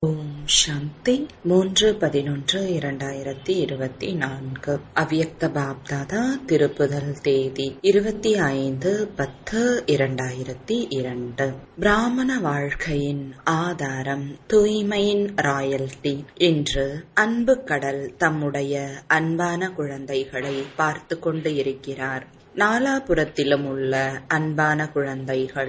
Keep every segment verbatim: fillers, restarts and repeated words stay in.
ஓம் சாந்தி. மூன்று பதினொன்று இரண்டாயிரத்தி இருபத்தி நான்கு. அவ்யக்த பாப்தாதா திருப்புதல் தேதி இருபத்தி ஐந்து பத்து இரண்டாயிரத்தி இரண்டு. பிராமண வாழ்க்கையின் ஆதாரம் தூய்மையின் ராயல்டி. இன்று அன்பு கடல் தம்முடைய அன்பான குழந்தைகளை பார்த்து கொண்டு இருக்கிறார். நாலாபுரத்திலும் உள்ள அன்பான குழந்தைகள்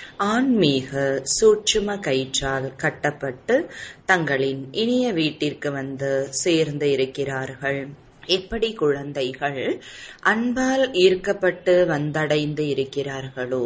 ஆன்மீக சூட்சும கயிற்றால் கட்டப்பட்டு தங்களின் இனிய வீட்டிற்கு வந்து சேர்ந்து இருக்கிறார்கள். எப்படி குழந்தைகள் அன்பால் ஈர்க்கப்பட்டு வந்தடைந்து இருக்கிறார்களோ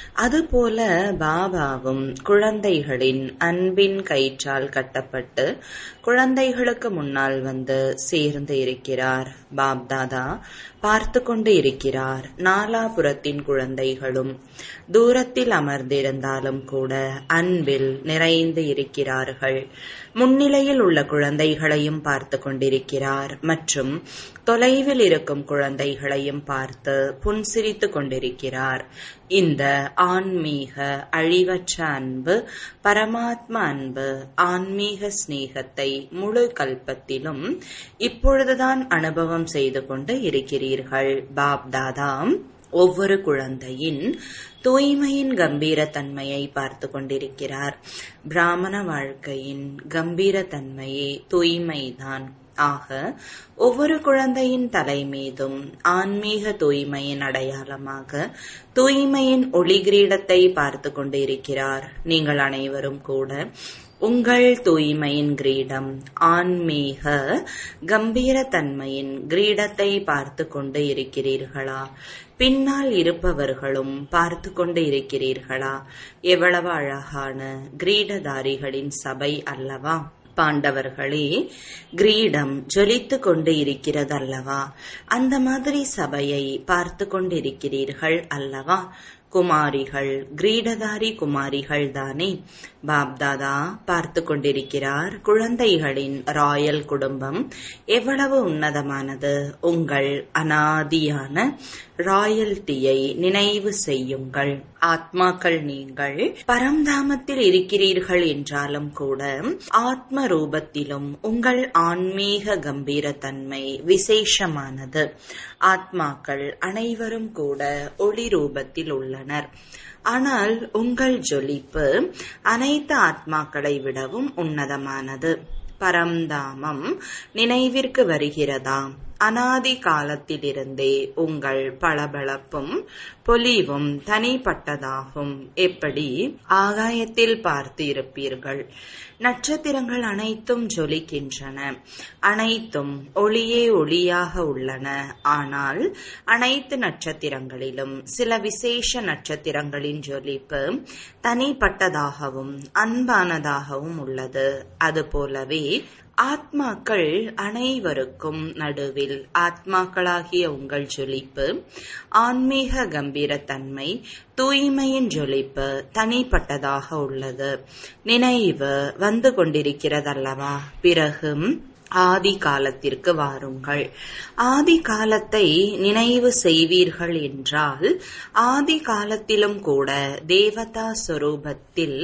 அதுபோல பாபாவும் குழந்தைகளின் அன்பின் கயிற்றால் கட்டப்பட்டு குழந்தைகளுக்கு முன்னால் வந்து சேர்ந்து இருக்கிறார். பாப்தாதா பார்த்து கொண்டு இருக்கிறார். நாலாபுரத்தின் குழந்தைகளும் தூரத்தில் அமர்ந்திருந்தாலும் கூட அன்பில் நிறைந்து இருக்கிறார்கள். முன்னிலையில் உள்ள குழந்தைகளையும் பார்த்து கொண்டிருக்கிறார் மற்றும் தொலைவில் இருக்கும் குழந்தைகளையும் பார்த்து புன்சிரித்து கொண்டிருக்கிறார். இந்த ஆன்மீக அழிவற்ற அன்பு, பரமாத்மா அன்பு, ஆன்மீக ஸ்நேகத்தை முழு கல்பத்திலும் இப்பொழுதுதான் அனுபவம் செய்து கொண்டு இருக்கிறீர்கள். பாப்தாதா ஒவ்வொரு குழந்தையின் தூய்மையின் கம்பீர தன்மையை பார்த்து கொண்டிருக்கிறார். பிராமண வாழ்க்கையின் கம்பீர தன்மையே தூய்மைதான். ஆக ஒவ்வொரு குழந்தையின் தலை மீதும் ஆன்மீக தூய்மையின் அடையாளமாக தூய்மையின் ஒளி கிரீடத்தை பார்த்து கொண்டு இருக்கிறார். நீங்கள் அனைவரும் கூட உங்கள் தூய்மையின் கிரீடம், ஆன்மீக கம்பீர தன்மையின் கிரீடத்தை பார்த்து கொண்டு இருக்கிறீர்களா? பின்னால் இருப்பவர்களும் பார்த்து கொண்டு இருக்கிறீர்களா? எவ்வளவு அழகான கிரீடதாரிகளின் சபை அல்லவா? பாண்டவர்களே, கிரீடம் ஜொலித்து கொண்டு இருக்கிறது அல்லவா? அந்த மாதிரி சபையை பார்த்து கொண்டிருக்கிறீர்கள் அல்லவா? குமாரிகள் கிரீடதாரி குமாரிகள் தானே. பாப்தாதா பார்த்து கொண்டிருக்கிறார். குழந்தைகளின் ராயல் குடும்பம் எவ்வளவு உன்னதமானது. உங்கள் அனாதியான ராயல்டியை நினைவு செய்யுங்கள். ஆத்மாக்கள் நீங்கள் பரம்தாமத்தில் இருக்கிறீர்கள் என்றாலும் கூட ஆத்ம ரூபத்திலும் உங்கள் ஆன்மீக கம்பீர தன்மை விசேஷமானது. ஆத்மாக்கள் அனைவரும் கூட ஒளி ரூபத்தில் உள்ளனர். ஆனால் உங்கள் ஜொலிப்பு அனைத்து ஆத்மாக்களை விடவும் உன்னதமானது. பரம்தாமம் நினைவிற்கு வருகிறதா? அனாதி காலத்திலிருந்தே உங்கள் பளபளப்பும் பொலிவும் தனிப்பட்டதாகும். எப்படி ஆகாயத்தில் பார்த்து இருப்பீர்கள். நட்சத்திரங்கள் அனைத்தும் ஜொலிக்கின்றன. அனைத்தும் ஒளியே ஒளியாக உள்ளன. ஆனால் அனைத்து நட்சத்திரங்களிலும் சில விசேஷ நட்சத்திரங்களின் ஜொலிப்பு தனிப்பட்டதாகவும் அன்பானதாகவும் உள்ளது. அதுபோலவே ஆத்மாக்கள் அனைவருக்கும் நடுவில் ஆத்மாக்களாகிய உங்கள் ஜொலிப்பு, ஆன்மீக கம்பீர தன்மை, தூய்மையின் ஜொலிப்பு தனிப்பட்டதாக உள்ளது. நினைவு வந்து கொண்டிருக்கிறதல்லவா? பிறகு ஆதி காலத்திற்கு வாருங்கள். ஆதி காலத்தை நினைவு செய்வீர்கள் என்றால் ஆதி காலத்திலும் கூட தேவதா சொரூபத்தில்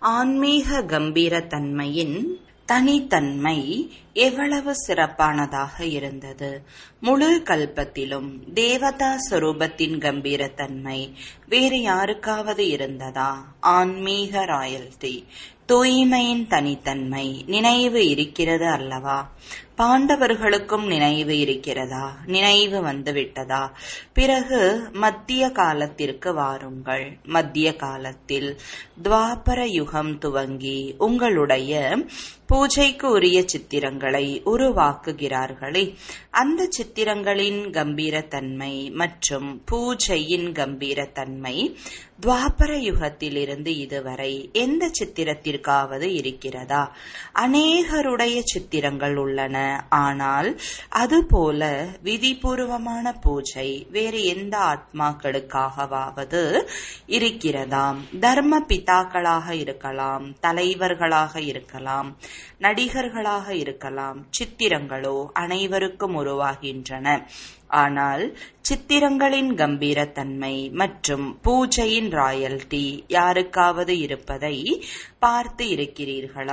ஆன்மீக கம்பீர தன்மையின் தனித்தன்மை எவ்வளவு சிறப்பானதாக இருந்தது. முழு கல்பத்திலும் தேவதா சொரூபத்தின் கம்பீரத்தன்மை வேறு யாருக்காவது இருந்ததா? ஆன்மீக ராயல்டி, தூய்மையின் தனித்தன்மை நினைவு இருக்கிறது அல்லவா? பாண்டவர்களுக்கும் நினைவு இருக்கிறதா? நினைவு வந்துவிட்டதா? பிறகு மத்திய காலத்திற்கு வாருங்கள். மத்திய காலத்தில் துவாபர யுகம் துவங்கி உங்களுடைய பூஜைக்கு உரிய சித்திரங்களை உருவாக்குகிறார்களே, அந்த சித்திரங்களின் கம்பீரத்தன்மை மற்றும் பூஜையின் கம்பீரத்தன்மை துவாபர யுகத்திலிருந்து இதுவரை எந்த சித்திரத்திற்காவது இருக்கிறதா? அநேகருடைய சித்திரங்கள் உள்ளன. ஆனால் அதுபோல விதிபூர்வமான பூஜை வேறு எந்த ஆத்மாக்களுக்காகவாவது இருக்கிறதா? தர்ம பிதாக்களாக இருக்கலாம், தலைவர்களாக இருக்கலாம், நடிகர்களாக இருக்கலாம். சித்திரங்களோ அனைவருக்கும் உருவாகின்றன. ஆனால் சித்திரங்களின் கம்பீரத்தன்மை மற்றும் பூஜையின் ராயல்டி யாருக்காவது இருப்பதை பார்த்து இருக்கிறீர்களா?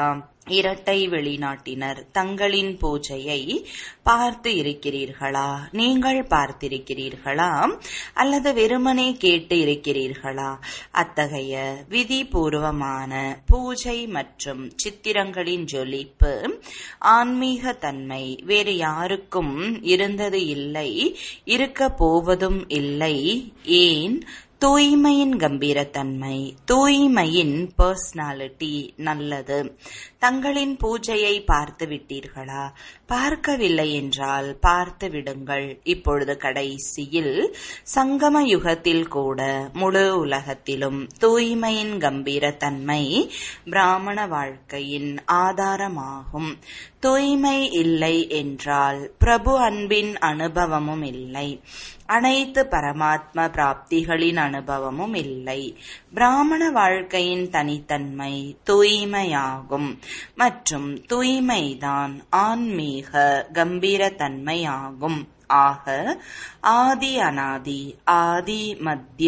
இரட்டை வெளிநாட்டினர் தங்களின் பூஜையை பார்த்து இருக்கிறீர்களா? நீங்கள் பார்த்திருக்கிறீர்களா அல்லது வெறுமனே கேட்டு இருக்கிறீர்களா? அத்தகைய விதிபூர்வமான பூஜை மற்றும் சித்திரங்களின் ஜொலிப்பு ஆன்மீக தன்மை வேறு யாருக்கும் இருந்தது இல்லை, இருக்க போவதும் இல்லை. ஏன்? தூய்மையின் கம்பீரத்தன்மை, தூய்மையின் பர்சனாலிட்டி நல்லது. தங்களின் பூஜையை பார்த்து விட்டீர்களா? பார்க்கவில்லை என்றால் பார்த்து விடுங்கள். இப்பொழுது கடைசியில் சங்கம யுகத்தில் கூட முழு உலகத்திலும் தூய்மையின் கம்பீரத்தன்மை பிராமண வாழ்க்கையின் ஆதாரமாகும். தூய்மை இல்லை என்றால் பிரபு அன்பின் அனுபவமும் இல்லை, அனைத்து பரமாத்ம பிராப்திகளின் அனுபவமும் இல்லை. பிராமண வாழ்க்கையின் தனித்தன்மை தூய்மையாகும் மற்றும் தூய்மைதான் ஆன்மீக கம்பீரத்தன்மையாகும். ஆக ஆதி அனாதி, ஆதி மத்திய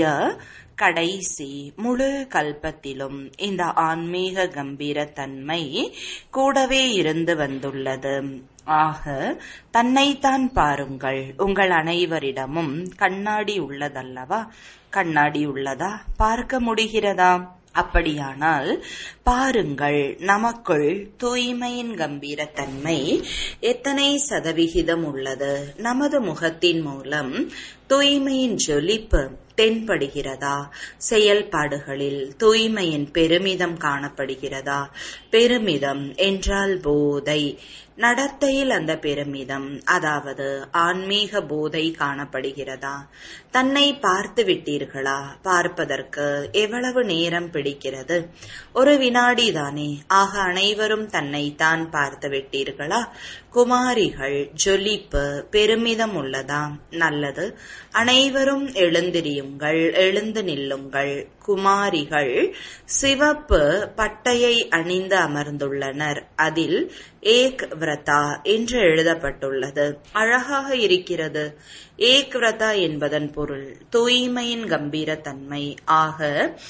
கடைசி முழு கல்பத்திலும் இந்த ஆன்மீக கம்பீரத்தன்மை கூடவே இருந்து வந்துள்ளது. ஆக தன்னைத்தான் பாருங்கள். உங்கள் அனைவரிடமும் கண்ணாடி உள்ளதல்லவா? கண்ணாடி உள்ளதா? பார்க்க முடிகிறதா? அப்படியானால் பாருங்கள், நமக்குள் தூய்மையின் கம்பீரத்தன்மை எத்தனை சதவிகிதம் உள்ளது? நமது முகத்தின் மூலம் தூய்மையின் ஜொலிப்பு தென்படுகிறதா? செயல்பாடுகளில் தூய்மையின் பெருமிதம் காணப்படுகிறதா? பெருமிதம் என்றால் போதை. நடத்தையில் அந்த பெருமிதம், அதாவது ஆன்மீக போதை காணப்படுகிறதா? தன்னை பார்த்து விட்டீர்களா? பார்ப்பதற்கு எவ்வளவு நேரம் பிடிக்கிறது? ஒரு வினாடி தானே. ஆக அனைவரும் தன்னைத்தான் பார்த்து விட்டீர்களா? குமாரிகள் ஜொலிப்பு பெருமிதம் உள்ளதா? நல்லது. அனைவரும் எழுந்திரியுங்கள், எழுந்து நில்லுங்கள். குமாரிகள் சிவப்பு பட்டையை அணிந்து அமர்ந்துள்ளனர். அதில் ஏக் விரதா என்று எழுதப்பட்டுள்ளது. அழகாக இருக்கிறது. ஏக் விரதா என்பதன் பொருள் தூய்மையின் கம்பீரத்தன்மை. ஆக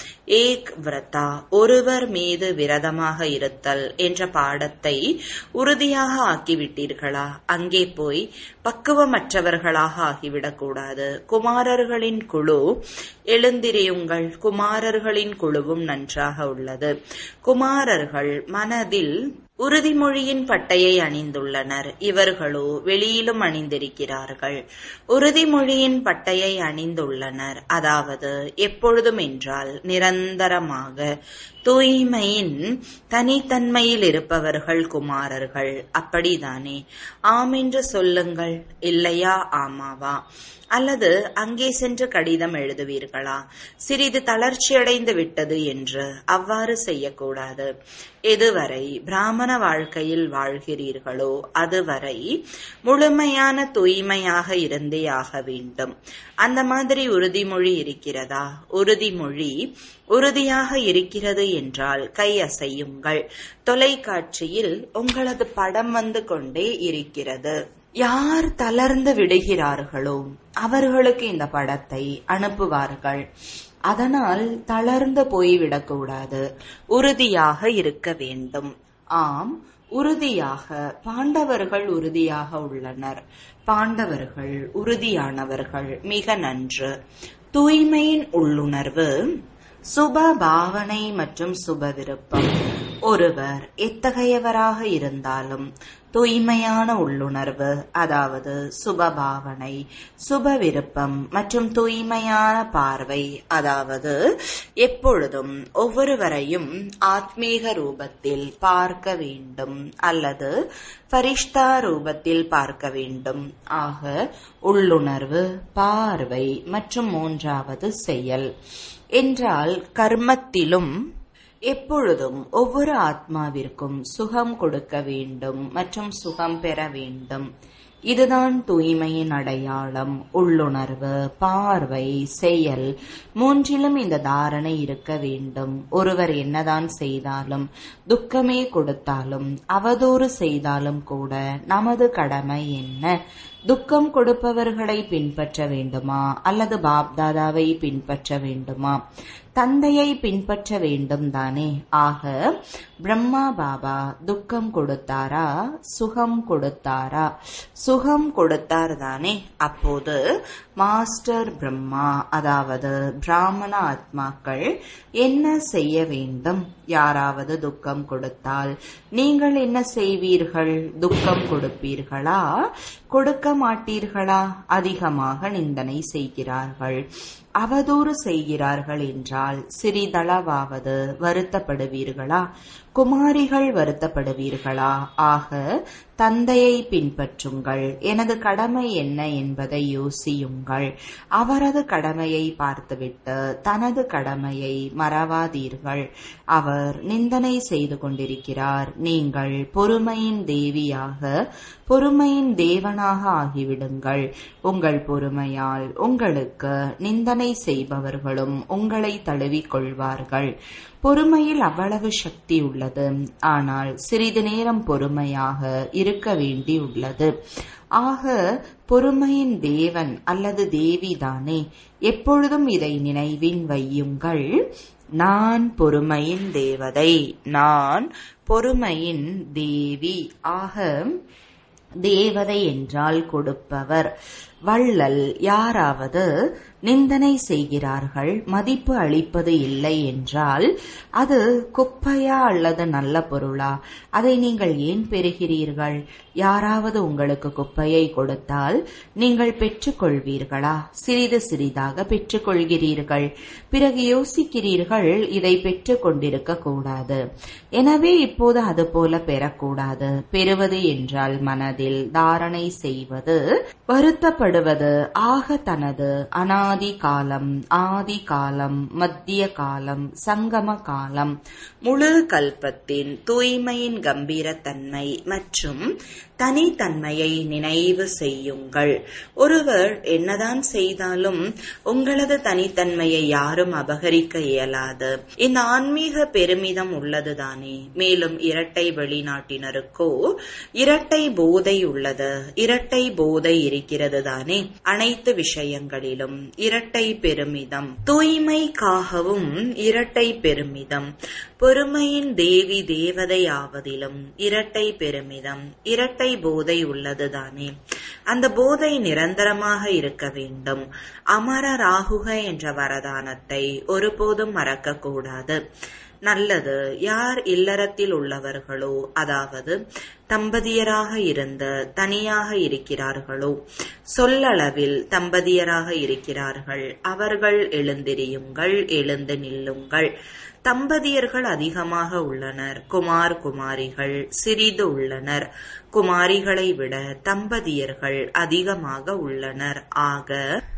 ஏக் விரதா ஒருவர் மீது விரதமாக இருத்தல் என்ற பாடத்தை உறுதியாக ஆக்கிவிட்டீர்களா? அங்கே போய் பக்குவமற்றவர்களாக ஆகிவிடக்கூடாது. குமாரர்களின் குழு எழுந்திரியுங்கள். குமாரர்களின் குழுவும் நன்றாக உள்ளது. குமாரர்கள் மனதில் உறுதிமொழியின் பட்டையை அணிந்துள்ளனர். இவர்களோ வெளியிலும் அணிந்திருக்கிறார்கள். உறுதிமொழியின் பட்டையை அணிந்துள்ளனர், அதாவது எப்பொழுதும் என்றால் நிரந்தரமாக தூய்மையின் தனித்தன்மையில் இருப்பவர்கள் குமாரர்கள். அப்படிதானே? ஆம் என்று சொல்லுங்கள். இல்லையா ஆமாவா? அல்லது அங்கே சென்று கடிதம் எழுதுவீர்களா? சிறிது தளர்ச்சியடைந்து விட்டது என்று அவ்வாறு செய்யக்கூடாது. எதுவரை பிராமண வாழ்க்கையில் வாழ்கிறீர்களோ அதுவரை முழுமையான தூய்மையாக இருந்தே ஆக வேண்டும். அந்த மாதிரி உறுதிமொழி இருக்கிறதா? உறுதிமொழி உறுதியாக இருக்கிறது என்றால் கை அசையுங்கள். தொலைக்காட்சியில் உங்களது படம் வந்து கொண்டே இருக்கிறது. யார் தளர்ந்து விடுகிறார்களோ அவர்களுக்கு இந்த படத்தை அனுப்புவார்கள். அதனால் தளர்ந்து போய்விடக்கூடாது, உறுதியாக இருக்க வேண்டும். ஆம், உறுதியாக. பாண்டவர்கள் உறுதியாக உள்ளனர். பாண்டவர்கள் உறுதியானவர்கள். மிக நன்று. தூய்மையின் உள்ளுணர்வு, சுப பாவனை மற்றும் சுப விருப்பம். ஒருவர் எத்தகையவராக இருந்தாலும் தூய்மையான உள்ளுணர்வு, அதாவது சுபபாவனை, சுப விருப்பம் மற்றும் தூய்மையான பார்வை, அதாவது எப்பொழுதும் ஒவ்வொருவரையும் ஆத்மீக ரூபத்தில் பார்க்க வேண்டும் அல்லது ஃபரிஷ்தா ரூபத்தில் பார்க்க வேண்டும். ஆக உள்ளுணர்வு, பார்வை மற்றும் மூன்றாவது செயல் என்றால் கர்மத்திலும் எப்பொழுதும் ஒவ்வொரு ஆத்மாவிற்கும் சுகம் கொடுக்க வேண்டும் மற்றும் சுகம் பெற வேண்டும். இதுதான் தூய்மையின் அடையாளம். உள்ளுணர்வு, பார்வை, செயல் மூன்றிலும் இந்த தாரணை இருக்க வேண்டும். ஒருவர் என்னதான் செய்தாலும், துக்கமே கொடுத்தாலும், அவதூறு செய்தாலும் கூட நமது கடமை என்ன? துக்கம் கொடுப்பவர்களை பின்பற்ற வேண்டுமா அல்லது பாப்தாதாவை பின்பற்ற வேண்டுமா? தந்தையை பின்பற்ற வேண்டும் தானே. ஆக பிரம்மா பாபா துக்கம் கொடுத்தாரா சுகம் கொடுத்தாரா? சுகம் கொடுத்தார் தானே. அப்போது மாஸ்டர் பிரம்மா அதாவது பிராமண ஆத்மாக்கள் என்ன செய்ய வேண்டும்? யாராவது துக்கம் கொடுத்தால் நீங்கள் என்ன செய்வீர்கள்? துக்கம் கொடுப்பீர்களா கொடுக்க மாட்டீர்களா? அதிகமாக நிந்தனை செய்கிறார்கள், அவதூறு செய்கிறார்கள் என்றால் சிறிதளவாவது வருத்தப்படுவீர்களா? குமாரிகள் வருத்தப்படுவீர்களா? ஆக தந்தையை பின்பற்றுங்கள். எனது கடமை என்ன என்பதை யோசியுங்கள். அவரது கடமையை பார்த்துவிட்டு தனது கடமையை மறவாதீர்கள். அவர் நிந்தனை செய்து கொண்டிருக்கிறார். நீங்கள் பொறுமையின் தேவியாக பொறுமையின் தேவனாக ஆகிவிடுங்கள். உங்கள் பொறுமையால் உங்களுக்கு நிந்தனை செய்பவர்களும் உங்களை தழுவிக் கொள்வார்கள். பொறுமையில் அவ்வளவு சக்தி உள்ளது. ஆனால் சிறிது நேரம் பொறுமையாக இருக்க வேண்டியுள்ளது. ஆக பொறுமையின் தேவன் அல்லது தேவிதானே. எப்பொழுதும் இதை நினைவின் வையுங்கள். நான் பொறுமையின் தேவதை, நான் பொறுமையின் தேவி. ஆக தேவதை என்றால் கொடுப்பவர். வள்ளல் யாராவது நிந்தனை செய்கிறார்கள், மதிப்பு அளிப்பது இல்லை என்றால் அது குப்பையா அல்லது நல்ல பொருளா? அதை நீங்கள் ஏன் பெறுகிறீர்கள்? யாராவது உங்களுக்கு குப்பையை கொடுத்தால் நீங்கள் பெற்றுக்கொள்வீர்களா? சிறிது சிறிதாக பெற்றுக்கொள்கிறீர்கள். பிறகு யோசிக்கிறீர்கள், இதை பெற்றுக் கொண்டிருக்க கூடாது, எனவே இப்போது அது போல பெறக்கூடாது. பெறுவது என்றால் மனதில் தாரணை செய்வது, வருத்தப்படுவது. ஆக தனது அனாதி காலம், ஆதி காலம், மத்திய காலம், சங்கம காலம், முழு கல்பத்தின் தூய்மையின் கம்பீரத்தன்மை மற்றும் தனித்தன்மையை நினைவு செய்யுங்கள். ஒருவர் என்னதான் செய்தாலும் உங்களது தனித்தன்மையை யாரும் அபகரிக்க இயலாது. இந்த ஆன்மீக பெருமிதம் உள்ளதுதானே. மேலும் இரட்டை வெளிநாட்டினருக்கோ இரட்டை போதை உள்ளது. இரட்டை போதை இருக்கிறது தானே. அனைத்து விஷயங்களிலும் இரட்டை பெருமிதம், தூய்மைக்காகவும் இரட்டை பெருமிதம், பொறுமையின் தேவி தேவதை ஆவதிலும் இரட்டை பெருமிதம், இரட்டை போதை உள்ளதுதானே. அந்த போதை நிரந்தரமாக இருக்க வேண்டும். அமர ராகுக என்ற வரதானத்தை ஒருபோதும் மறக்க கூடாது. நல்லது. யார் இல்லறத்தில் உள்ளவர்களோ, அதாவது தம்பதியராக இருந்து தனியாக இருக்கிறார்களோ, சொல்லளவில் தம்பதியராக இருக்கிறார்கள், அவர்கள் எழுந்திரியுங்கள், எழுந்து நில்லுங்கள். தம்பதியர்கள் அதிகமாக உள்ளனர், குமார் குமாரிகள் சிறிது உள்ளனர். குமாரிகளை விட தம்பதியர்கள் அதிகமாக உள்ளனர். ஆக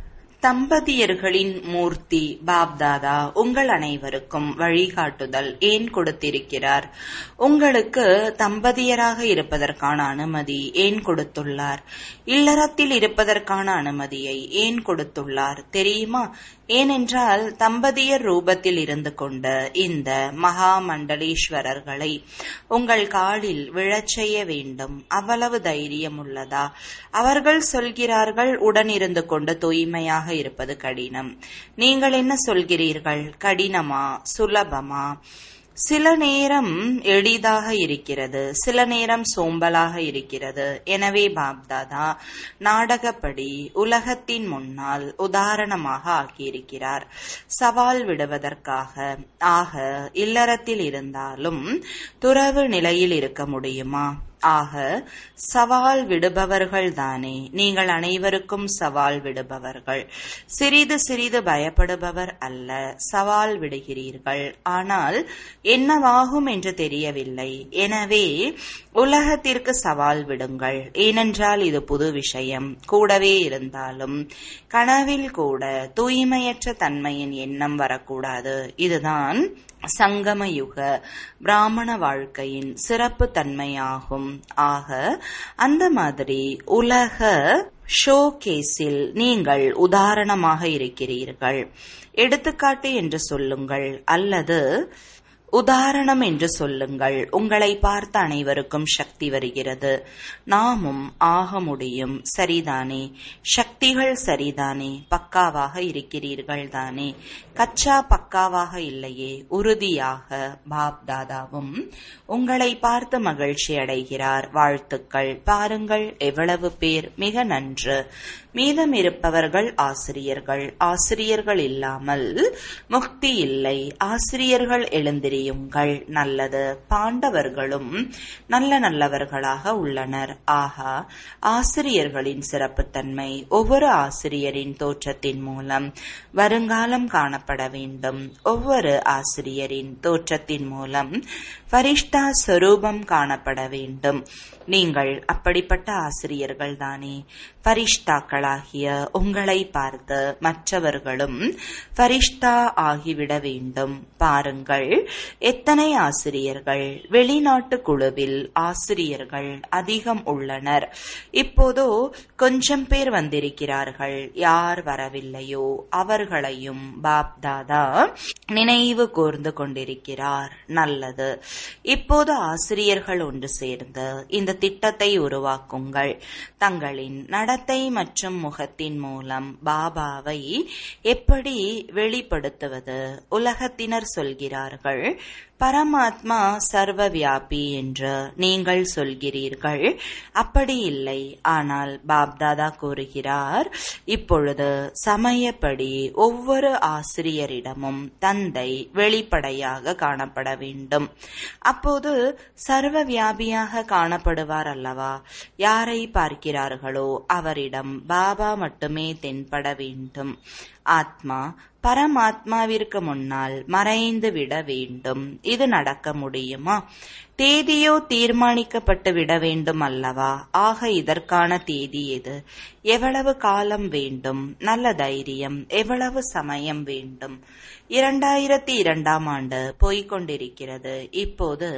தம்பதியர்களின் மூர்த்தி பாப்தாதா உங்கள் அனைவருக்கும் வழிகாட்டுதல் ஏன் கொடுத்திருக்கிறார்? உங்களுக்கு தம்பதியராக இருப்பதற்கான அனுமதி ஏன் கொடுத்துள்ளார்? இல்லறத்தில் இருப்பதற்கான அனுமதியை ஏன் கொடுத்துள்ளார் தெரியுமா? ஏனென்றால் தம்பதியர் ரூபத்தில் இருந்து கொண்ட இந்த மகா மண்டலேஸ்வரர்களை உங்கள் காலில் விழச் செய்ய வேண்டும். அவ்வளவு தைரியம் உள்ளதா? அவர்கள் சொல்கிறார்கள் உடன் இருந்து கொண்டு தூய்மையாக இருப்பது கடினம். நீங்கள் என்ன சொல்கிறீர்கள்? கடினமா சுலபமா? சில நேரம் எளிதாக இருக்கிறது, சில நேரம் சோம்பலாக இருக்கிறது. எனவே பாப்தாதா நாடகப்படி உலகத்தின் முன்னால் உதாரணமாக ஆக்கியிருக்கிறார், சவால் விடுவதற்காக. ஆக இல்லறத்தில் இருந்தாலும் துறவு நிலையில் இருக்க முடியுமா? ஆக சவால் விடுபவர்கள் தானே. நீங்கள் அனைவருக்கும் சவால் விடுபவர்கள். சிறிது சிறிது பயப்படுபவர் அல்ல, சவால் விடுகிறீர்கள். ஆனால் என்னவாகும் என்று தெரியவில்லை. எனவே உலகத்திற்கு சவால் விடுங்கள். ஏனென்றால் இது புது விஷயம். கூடவே இருந்தாலும் கனவில் கூட தூய்மையற்ற தன்மையின் எண்ணம் வரக்கூடாது. இதுதான் சங்கமயுக பிராமண வாழ்க்கையின் சிறப்பு தன்மையாகும். ஆக அந்த மாதிரி உலக ஷோகேஸில் நீங்கள் உதாரணமாக இருக்கிறீர்கள். எடுத்துக்காட்டு என்று சொல்லுங்கள், அல்லது உதாரணம் என்று சொல்லுங்கள். உங்களை பார்த்த அனைவருக்கும் சக்தி வருகிறது. நாமும் ஆக முடியும். சரிதானே? சக்திகள் சரிதானே? பக்காவாக இருக்கிறீர்கள் தானே? கச்சா பக்காவாக இல்லையே. உறுதியாக பாப் தாதாவும் உங்களை பார்த்து மகிழ்ச்சி அடைகிறார். வாழ்த்துக்கள். பாருங்கள் எவ்வளவு பேர். மிக நன்று. மீதம் இருப்பவர்கள் ஆசிரியர்கள். ஆசிரியர்கள் இல்லாமல் முக்தி இல்லை. ஆசிரியர்கள் எழுந்திரியுங்கள். நல்லது. பாண்டவர்களும் நல்ல நல்லவர்களாக உள்ளனர். ஆகா, ஆசிரியர்களின் சிறப்புத்தன்மை. ஒவ்வொரு ஆசிரியரின் தோற்றத்தின் மூலம் வருங்காலம் காணப்பட வேண்டும். ஒவ்வொரு ஆசிரியரின் தோற்றத்தின் மூலம் ஃபரிஷ்டா ஸ்வரூபம் காணப்பட வேண்டும். நீங்கள் அப்படிப்பட்ட ஆசிரியர்கள் தானே? ஃபரிஷ்டாக்களாகிய உங்களை பார்த்து மற்றவர்களும் ஃபரிஷ்டா ஆகிவிட வேண்டும். பாருங்கள் எத்தனை ஆசிரியர்கள். வெளிநாட்டு குழுவில் ஆசிரியர்கள் அதிகம் உள்ளனர். இப்போதோ கொஞ்சம் பேர் வந்திருக்கிறார்கள். யார் வரவில்லையோ அவர்களையும் பாப் தாதா நினைவு கூர்ந்து கொண்டிருக்கிறார். நல்லது. இப்போது ஆசிரியர்கள் ஒன்று சேர்ந்து இந்த திட்டத்தை உருவாக்குங்கள். தங்களின் நடத்தை மற்றும் முகத்தின் மூலம் பாபாவை எப்படி வெளிப்படுத்துவது? உலகத்தினர் சொல்கிறார்கள் பரமாத்மா சர்வ வியாபி என்று நீங்கள் சொல்கிறீர்கள். அப்படி இல்லை. ஆனால் பாப்தாதா கூறுகிறார், இப்பொழுது சமயப்படி ஒவ்வொரு ஆசிரியரிடமும் தந்தை வெளிப்படையாக காணப்பட வேண்டும். அப்போது சர்வ வியாபியாக காணப்படுவார் அல்லவா? யாரை பார்க்கிறார்களோ அவரிடம் பாபா மட்டுமே தென்பட வேண்டும். ஆத்மா பரமாத்மாவிற்கு முன்னால் மறைந்து விட வேண்டும். இது நடக்க முடியுமா? தேதியோ தீர்மானிக்கப்பட்டு விட வேண்டும் அல்லவா? ஆக இதற்கான தேதி எது? எவ்வளவு காலம் வேண்டும்? நல்ல தைரியம். எவ்வளவு சமயம் வேண்டும்? இரண்டாயிரத்தி இரண்டாம் ஆண்டு போய்கொண்டிருக்கிறது. இப்போது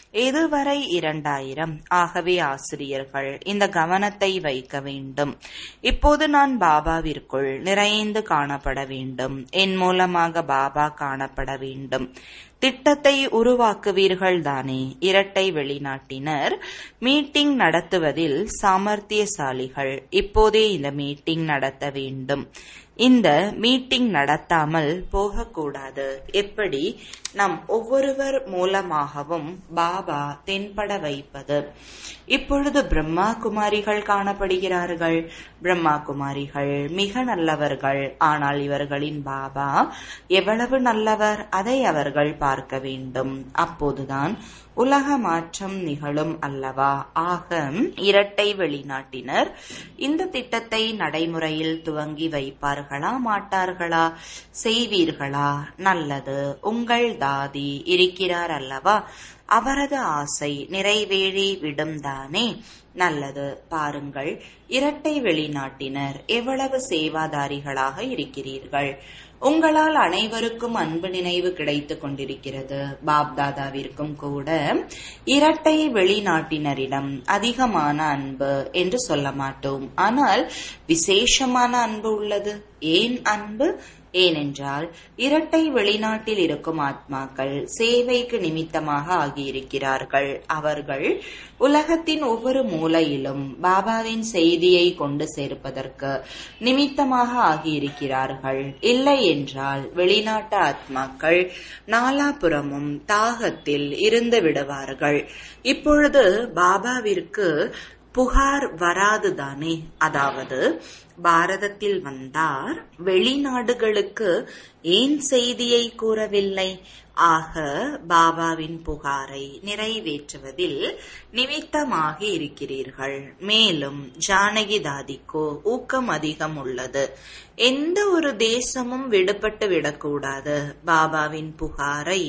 எதுவரை இரண்டாயிரம்? ஆகவே ஆசிரியர்கள் இந்த கவனத்தை வைக்க வேண்டும். இப்போது நான் பாபாவிற்குள் நிறைந்து காணப்பட வேண்டும். என் மூலமாக பாபா காணப்பட வேண்டும். திட்டத்தை உருவாக்குவீர்கள் தானே? இரட்டை வெளிநாட்டினர் மீட்டிங் நடத்துவதில் சாமர்த்தியசாலிகள். இப்போதே இந்த மீட்டிங் நடத்த வேண்டும். இந்த மீட்டிங் நடத்தாமல் போகக்கூடாது. எப்படி நம் ஒவ்வொருவர் மூலமாகவும் பாபா தென்பட வைப்பது? இப்பொழுது பிரம்மா குமாரிகள் காணப்படுகிறார்கள். பிரம்மா குமாரிகள் மிக நல்லவர்கள். ஆனால் இவர்களின் பாபா எவ்வளவு நல்லவர் அதை அவர்கள் பார்க்க வேண்டும். அப்போதுதான் உலக மாற்றம் நிகழும் அல்லவா? ஆக இரட்டை வெளிநாட்டினர் இந்த திட்டத்தை நடைமுறையில் துவங்கி வைப்பார்களா மாட்டார்களா? செய்வீர்களா? நல்லது. உங்கள் தாதி இருக்கிறார் அல்லவா? அவரது ஆசை நிறைவேறி விடும் தானே? நல்லது. பாருங்கள் இரட்டை வெளிநாட்டினர் எவ்வளவு சேவாதாரிகளாக இருக்கிறீர்கள். உங்களால் அனைவருக்கும் அன்பு நினைவு கிடைத்துக் கொண்டிருக்கிறது. பாப்தாதாவிற்கும் கூட இரட்டை வெளிநாட்டினரிடம் அதிகமான அன்பு என்று சொல்ல மாட்டோம். ஆனால் விசேஷமான அன்பு உள்ளது. ஏன் அன்பு? ஏனென்றால் இரட்டை வெளிநாட்டில் இருக்கும் ஆத்மாக்கள் சேவைக்கு நிமித்தமாக ஆகியிருக்கிறார்கள். அவர்கள் உலகத்தின் ஒவ்வொரு மூலையிலும் பாபாவின் செய்தியை கொண்டு சேர்ப்பதற்கு நிமித்தமாக ஆகியிருக்கிறார்கள். இல்லை என்றால் வெளிநாட்டு ஆத்மாக்கள் நாலாபுறமும் தாகத்தில் இருந்து விடுவார்கள். இப்பொழுது பாபாவிற்கு புகார் வராதுதானே? அதாவது பாரதத்தில் வந்தார், வெளிநாடுகளுக்கு ஏன் செய்தியை கூறவில்லை? ஆக பாபாவின் புகாரை நிறைவேற்றுவதில் நிமித்தமாக இருக்கிறீர்கள். மேலும் ஜானகி தாதிக்கோ ஊக்கம் அதிகம் உள்ளது. எந்த ஒரு தேசமும் விடுபட்டு விடக்கூடாது. பாபாவின் புகாரை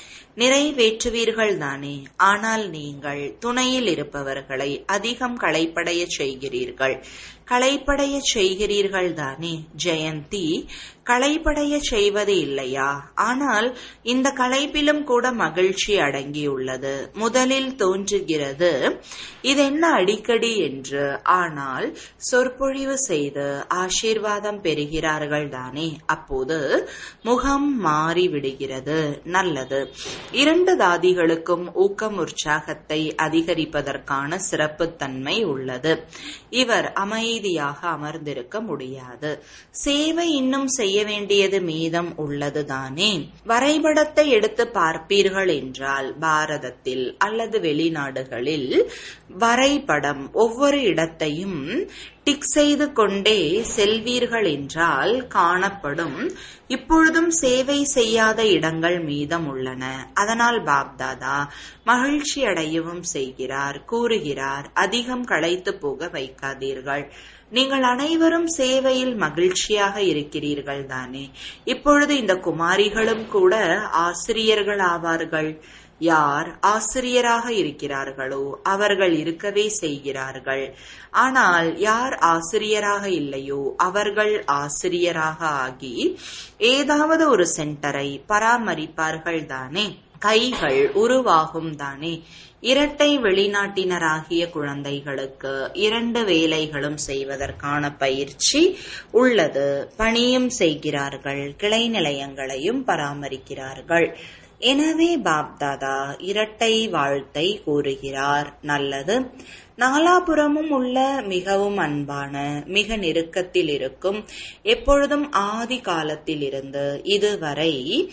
நிறைவேற்றுவீர்கள் தானே? ஆனால் நீங்கள் துணையில் இருப்பவர்களை அதிகம் களைப்படைய செய்கிறீர்கள். களைப்படைய செய்கிறீர்கள் தானே? ஜெயந்தி களைப்படைய செய்வது இல்லையா? ஆனால் இந்த களைப்பிலும் கூட மகிழ்ச்சி அடங்கியுள்ளது. முதலில் தோன்றுகிறது இதென்ன அடிக்கடி என்று. ஆனால் சொற்பொழிவு செய்து ஆசீர்வாதம் பெறுகிறார்கள் தானே, அப்போது முகம் மாறிவிடுகிறது. நல்லது. இரண்டு தாதிகளுக்கும் ஊக்கம் உற்சாகத்தை அதிகரிப்பதற்கான சிறப்புத்தன்மை உள்ளது. இவர் அமைதியாக அமர்ந்திருக்க முடியாது. சேவை இன்னும் செய்ய வேண்டியது மீதம் உள்ளது தானே. வரைபடத்தை எடுத்து பார்ப்பீர்கள் என்றால் பாரதத்தில் அல்லது வெளிநாடுகளில் வரைபடம் ஒவ்வொரு இடத்தையும் டிக் செய்து கொண்டே செல்வீர்கள் என்றால் காணப்படும். இப்பொழுதும் சேவை செய்யாத இடங்கள் மீதம் உள்ளன. அதனால் பாப்தாதா மகிழ்ச்சி அடையவும் செய்கிறார், கூறுகிறார், அதிகம் களைத்து போக வைக்காதீர்கள். நீங்கள் அனைவரும் சேவையில் மகிழ்ச்சியாக இருக்கிறீர்கள் தானே. இப்பொழுது இந்த குமாரிகளும் கூட ஆசிரியர்கள் ஆவார்கள். யார் ஆசிரியராக இருக்கிறார்களோ அவர்கள் இருக்கவே செய்கிறார்கள். ஆனால் யார் ஆசிரியராக இல்லையோ அவர்கள் ஆசிரியராக ஆகி ஏதாவது ஒரு சென்டரை பராமரிப்பார்கள் தானே. கைகள் உருவாகும் தானே. இரட்டை வெளிநாட்டினராகிய குழந்தைகளுக்கு இரண்டு வேலைகளும் செய்வதற்கான பயிற்சி உள்ளது. பணியும் செய்கிறார்கள், கிளை நிலையங்களையும் பராமரிக்கிறார்கள். எனவே பாப்தாதா இரட்டை வாழ்த்தை கூறுகிறார். நல்லது. நாலாபுறமும் உள்ள மிகவும் அன்பான, மிக நெருக்கத்தில் இருக்கும், எப்பொழுதும் ஆதி காலத்தில் இருந்து இதுவரை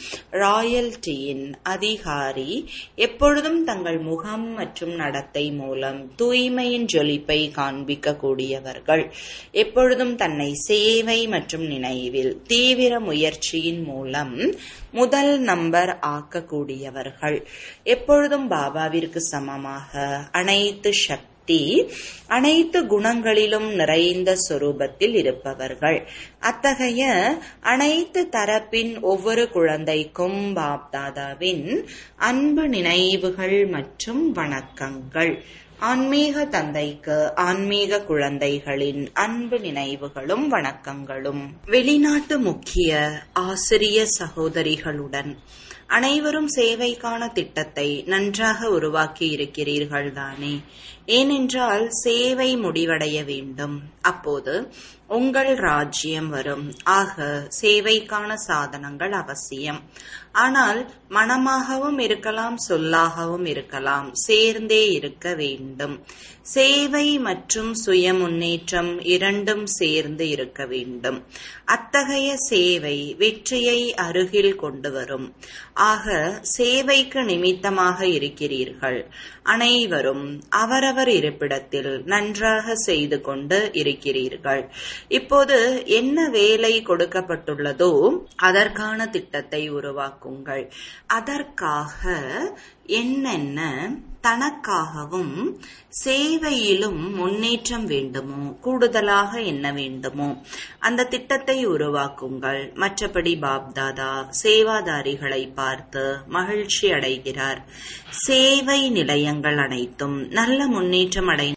ராயல்டியின் அதிகாரி, எப்பொழுதும் தங்கள் முகம் மற்றும் நடத்தை மூலம் தூய்மையின் ஜொலிப்பை காண்பிக்க கூடியவர்கள், எப்பொழுதும் தன்னை சேவை மற்றும் நினைவில் தீவிர முயற்சியின் மூலம் முதல் நம்பர் ஆக்கக்கூடியவர்கள், எப்பொழுதும் பாபாவிற்கு சமமாக அனைத்து சக்தி அனைத்து குணங்களிலும் நிறைந்த சொரூபத்தில் இருப்பவர்கள். அத்தகைய அனைத்து தரப்பின் ஒவ்வொரு குழந்தைக்கும் பாப்தாதாவின் அன்பு நினைவுகள் மற்றும் வணக்கங்கள். ஆன்மீக தந்தைக்கு ஆன்மீக குழந்தைகளின் அன்பு நினைவுகளும் வணக்கங்களும். வெளிநாட்டு முக்கிய ஆசிரிய சகோதரிகளுடன் அனைவரும் சேவைக்கான திட்டத்தை நன்றாக உருவாக்கி இருக்கிறீர்கள் தானே. ஏனென்றால் சேவை முடிவடைய வேண்டும். அப்போது உங்கள் ராஜ்யம் வரும். ஆக சேவைக்கான சாதனங்கள் அவசியம். ஆனால் மனமாகவும் இருக்கலாம், சொல்லாகவும் இருக்கலாம், சேர்ந்தே இருக்க வேண்டும். சேவை மற்றும் சுய முன்னேற்றம் இரண்டும் சேர்ந்து இருக்க வேண்டும். அத்தகைய சேவை வெற்றியை அருகில் கொண்டு வரும். ஆக சேவைக்கு நிமித்தமாக இருக்கிறீர்கள். அனைவரும் அவரவர் இருப்பிடத்தில் நன்றாக செய்து கொண்டு இருக்கிறீர்கள். இப்போது என்ன வேலை கொடுக்கப்பட்டுள்ளதோ அதற்கான திட்டத்தை உருவாக்குங்கள். அதற்காக என்னென்ன தனக்காகவும் சேவையிலும் முன்னேற்றம் வேண்டுமோ, கூடுதலாக என்ன வேண்டுமோ அந்த திட்டத்தை உருவாக்குங்கள். மற்றபடி பாப்தாதா சேவாதாரிகளை பார்த்து மகிழ்ச்சி அடைகிறார். சேவை நிலையங்கள் அனைத்தும் நல்ல முன்னேற்றம் அடை